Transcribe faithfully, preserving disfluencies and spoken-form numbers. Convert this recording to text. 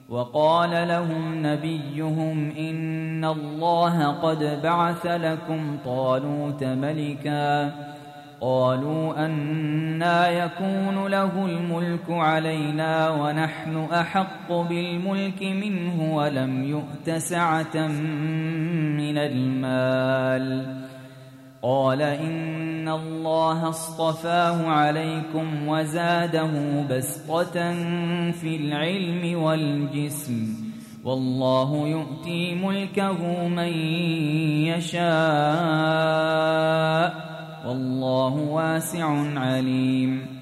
وقال لهم نبيهم إن الله قد بعث لكم طالوت ملكا قالوا أنى يكون له الملك علينا ونحن أحق بالملك منه ولم يؤت سعة من المال قال إن الله اصطفاه عليكم وزاده بسطة في العلم والجسم والله يؤتي ملكه من يشاء والله واسع عليم